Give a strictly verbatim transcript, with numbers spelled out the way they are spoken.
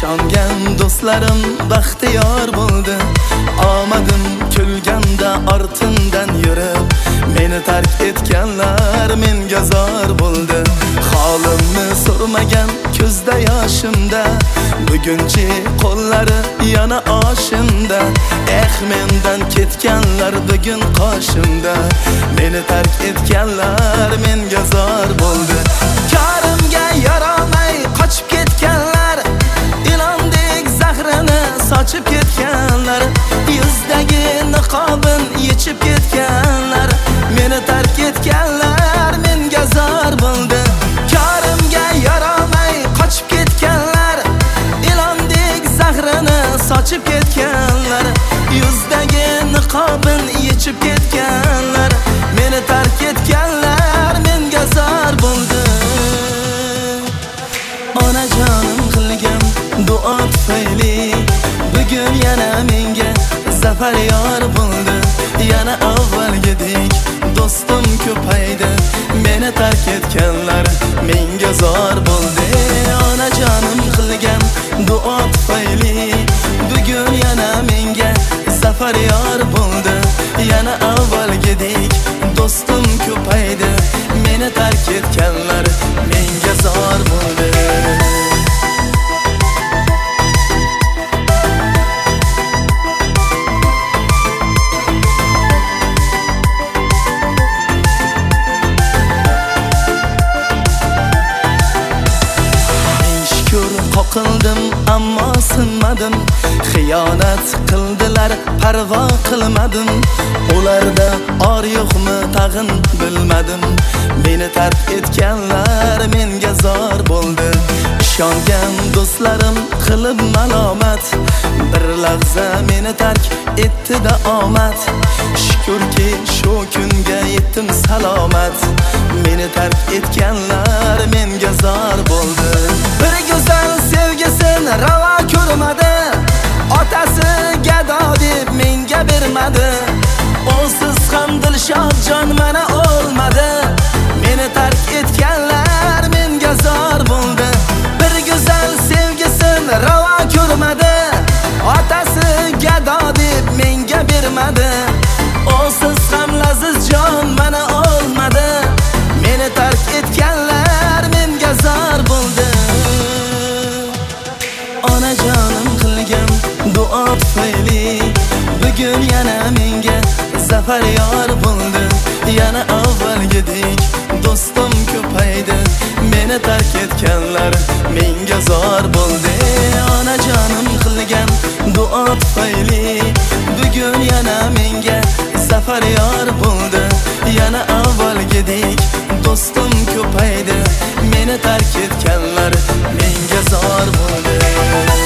ishongan do'stlarim baxtiyor bo'ldi. Omadim kulganda ortimdan yurib, meni tark etganlar menga zor bo'ldi. Holimni so'rmagan ko'zda yoshimda, bugunchi qo'llari yana oshimda. Eh, mendan ketganlar bugun qoshimda, meni tark etganlar menga zor bo'ldi. Karimga yaramay qochib ketganlar, ilondek zahrini sochib ketganlar, yuzdagi niqobin yechib ketganlar, meni tark etganlar menga zor bo'ldi. Karimga yaramay qochib ketganlar, ilondek zahrini sochib ketganlar, yuzdagi niqobin yechib ketganlar, meni tark etganlar menga zor bo'ldi. Onajonim qilgan duo tufayli bugun yana menga zafar yor bo'ldi. Yana avvalgidek do'stim ko'paydi, meni tark etganlar menga zor bo'ldi. Onajonim qilgan duo tufayli bugun yana menga zafar yor bo'ldi. Yana avvalgidek do'stim ko'paydi, meni tark etganlar menga zor bo'ldi. Qoqildim ammo sinmadim, xiyonat qildilar parvo qilmadim. Ularda or yo'qmi tag'in bilmadim, meni tark etganlar menga zor bo'ldi. Ishongan do'stlarim qilib malomat, bir lahza meni tark etdi-da omad. Shukrki shu kunga yetdim salomat, meni tark etganlar menga zor bo'ldi. Bir go'zal sevgisin ravo ko'rmadi, otasi gado deb menga bermadi. O'siz ham Dilshod jon mana olmadi, meni tark etganlar menga zor bo'ldi. Bir go'zal sevgisin ravo ko'rmadi, otasi gado deb menga bermadi. O'siz ham laziz jon mana olmadi, meni tark etganlar menga zor bo'ldi. Onajonim qilgan duo tufayli bugun yana menga zafar yor bo'ldi. Yana avvalgidek do'stim ko'paydi, meni tark etganlar menga zor bo'ldi. Onajonim qilgan duo tufayli bugun yana menga zafar yor bo'ldi. Yana avvalgidek do'stim ko'paydi, meni tark etganlar menga zor bo'ldi.